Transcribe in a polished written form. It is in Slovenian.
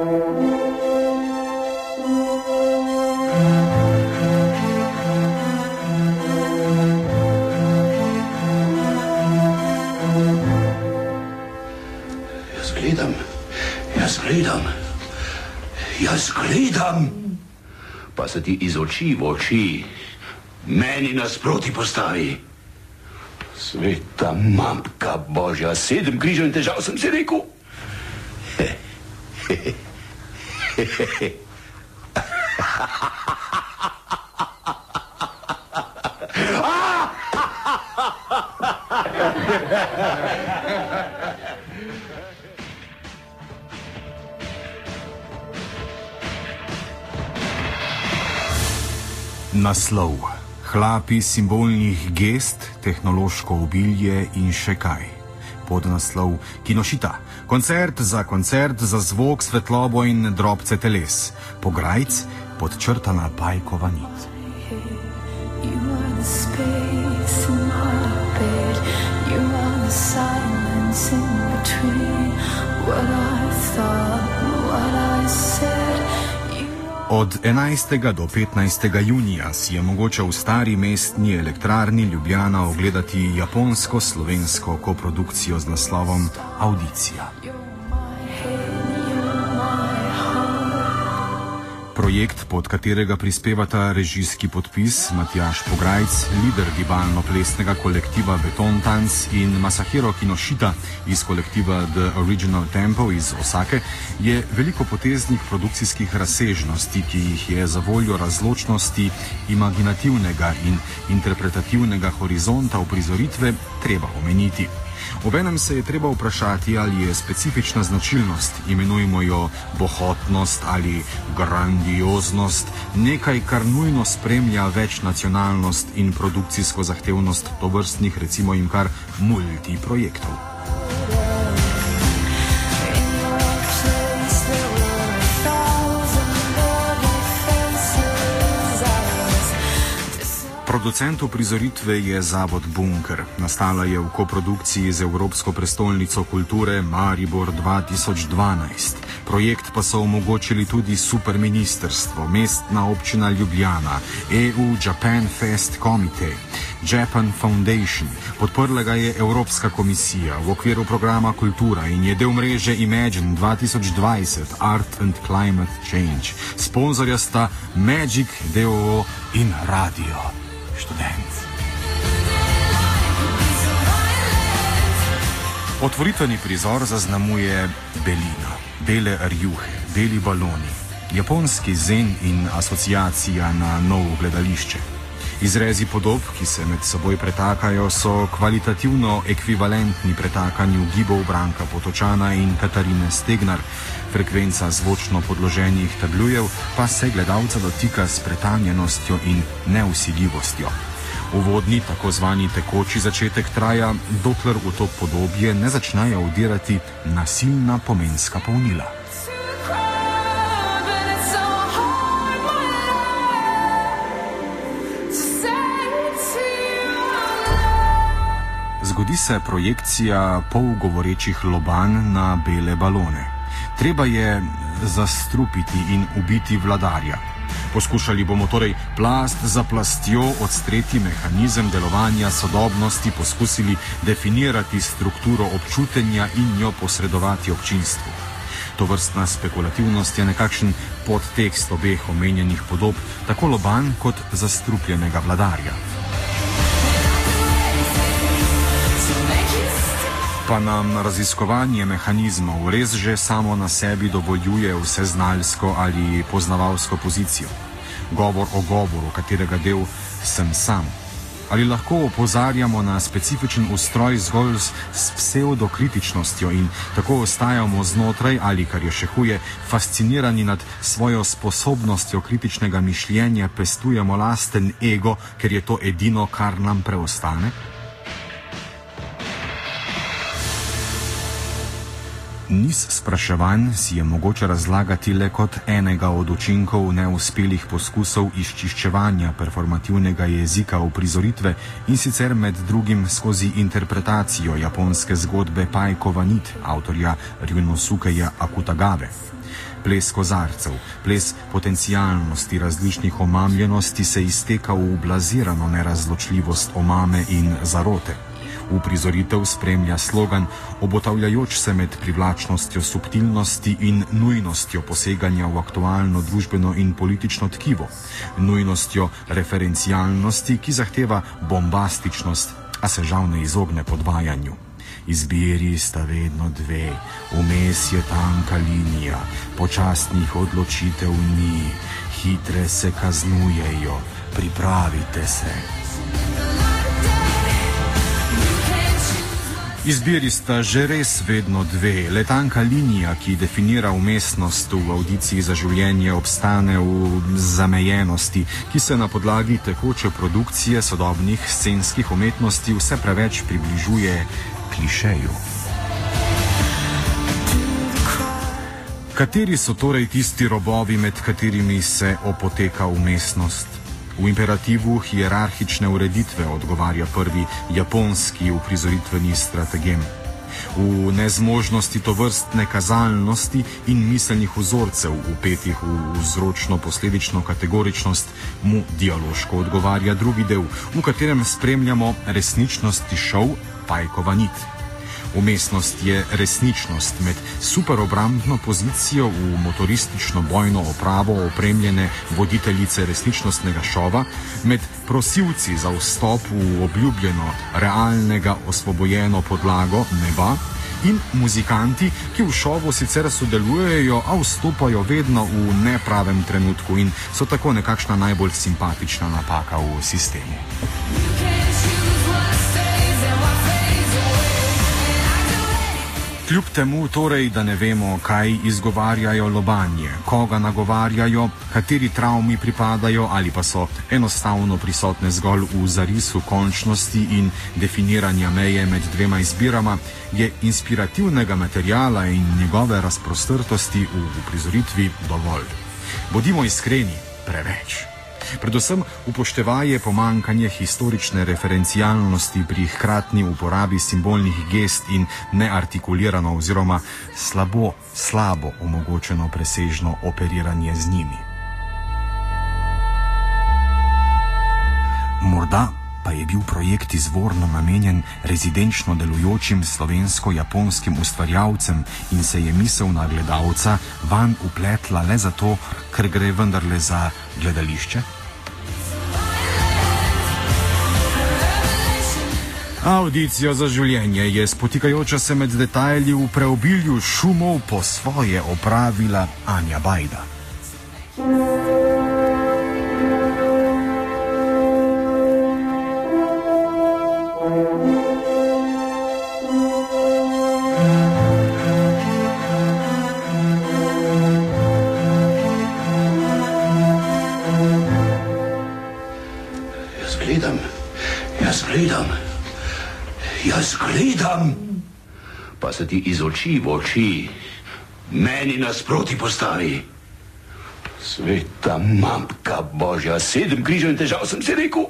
Jaz gledam, pa se ti iz oči v oči meni nasproti postavi. Sveta matka Božja, 7 križev in težav sem si rekel. Naslov: Hlapi simbolnih gest, tehnološko obilje in še kaj. Podnaslov: Kinošita. Koncert za zvok, svetlobo in drobce teles. Pograjc: podčrtana pajkova nit. Od 11. do 15. junija si je mogoče v stari mestni elektrarni Ljubljana ogledati japonsko-slovensko koprodukcijo z naslovom Audicija. Projekt, pod katerega prispevata režijski podpis Matjaž Pograjc, lider gibalno-plesnega kolektiva Beton Tanz, in Masahiro Kinošita iz kolektiva The Original Tempo iz Osake, je veliko poteznih produkcijskih razsežnosti, ki jih je za voljo razločnosti imaginativnega in interpretativnega horizonta uprizoritve treba omeniti. Obenem se je treba vprašati, ali je specifična značilnost, imenujmo jo bohotnost ali grandioznost, nekaj, kar nujno spremlja večnacionalnost in produkcijsko zahtevnost tovrstnih, recimo jim kar multiprojektov. Producent uprizoritve je Zavod Bunker. Nastala je v koprodukciji z Evropsko prestolnico kulture Maribor 2012. Projekt pa so omogočili tudi Superministrstvo, Mestna občina Ljubljana, EU Japan Fest Committee, Japan Foundation. Podprla ga je Evropska komisija v okviru programa Kultura in je del mreže Imagine 2020 Art and Climate Change. Sponzorja sta Magic DOO in Radio Študent. Otvoritveni prizor zaznamuje belina, bele rjuhe, beli baloni, japonski zen in asociacija na novo gledališče. Izrezi podob, ki se med seboj pretakajo, so kvalitativno ekvivalentni pretakanju gibov Branka Potočana in Katarine Stegnar. Frekvenca zvočno podloženih tabljujev pa se gledalca dotika s pretanjenostjo in neusiljivostjo. Uvodni, tako zvani tekoči začetek traja, dokler v to podobje ne začnejo vdirati nasilna pomenska polnila. Zgodi se projekcija polgovorečih lobanj na bele balone. Treba je zastrupiti in ubiti vladarja. Poskušali bomo torej plast za plastjo odstreti mehanizem delovanja sodobnosti, poskusili definirati strukturo občutenja in jo posredovati občinstvu. Tovrstna spekulativnost je nekakšen podtekst obeh omenjenih podob, tako lobanj kot zastrupljenega vladarja. Pa nam raziskovanje mehanizmov res že samo na sebi dovoljuje vseznalsko ali poznavalsko pozicijo. Govor o govoru, katerega del sem sam. Ali lahko opozarjamo na specifičen ustroj zgolj s pseudokritičnostjo in tako ostajamo znotraj ali, kar je še huje, fascinirani nad svojo sposobnostjo kritičnega mišljenja, pestujemo lasten ego, ker je to edino, kar nam preostane? Niz spraševanj si je mogoče razlagati le kot enega od učinkov neuspelih poskusov izčiščevanja performativnega jezika uprizoritve in sicer med drugim skozi interpretacijo japonske zgodbe Pajkova nit avtorja Ryunosukeja Akutagave. Ples kozarcev, ples potencialnosti različnih omamljenosti se izteka v blazirano nerazločljivost omame in zarote. Uprizoritev spremlja slogan, obotavljajoč se med privlačnostjo subtilnosti in nujnostjo poseganja v aktualno družbeno in politično tkivo, nujnostjo referencialnosti, ki zahteva bombastičnost, a se žal ne izogne podvajanju. Izbiri sta vedno dve, vmes je tanka linija, počasnih odločitev ni, hitre se kaznujejo, pripravite se. Izbiri sta že res vedno dve. Le tanka linija, ki definira umestnost v avdiciji za življenje, obstane v zamejenosti, ki se na podlagi tekoče produkcije sodobnih scenskih umetnosti vse preveč približuje klišeju. Kateri so torej tisti robovi, med katerimi se opoteka umestnost? V imperativu hierarhične ureditve odgovarja prvi japonski uprizoritveni strategem. V nezmožnosti tovrstne kazalnosti in miselnih vzorcev, vpetih v vzročno-posledično kategoričnost, mu dialoško odgovarja drugi del, v katerem spremljamo resničnost tišov Pajkova nit. Umestnost je resničnost med superobrambno pozicijo v motoristično bojno opravo opremljene voditeljice resničnostnega šova, med prosilci za vstop v obljubljeno, realnega osvobojeno podlago neba in muzikanti, ki v šovu sicer sodelujejo, a vstopajo vedno v nepravem trenutku in so tako nekakšna najbolj simpatična napaka v sistemu. Kljub temu torej, da ne vemo, kaj izgovarjajo lobanje, koga nagovarjajo, kateri travmi pripadajo ali pa so enostavno prisotne zgolj v zarisu končnosti in definiranja meje med dvema izbirama, je inspirativnega materiala in njegove razprostrtosti v uprizoritvi dovolj. Bodimo iskreni, preveč. Predvsem upoštevaje pomankanje historične referencialnosti pri hkratni uporabi simbolnih gest in neartikulirano oziroma slabo omogočeno presežno operiranje z njimi. Morda pa je bil projekt izvorno namenjen rezidenčno delujočim slovensko-japonskim ustvarjalcem in se je misel na gledalca vanj upletla le zato, ker gre vendarle za gledališče? Avdicija za življenje je spotikajoča se med detajli v preobilju šumov po svoje opravila Anja Bajda. Jaz gledam, pa se ti iz oči v oči meni nasproti postavi. Sveta matka Božja, 7 križev in težav sem si rekel.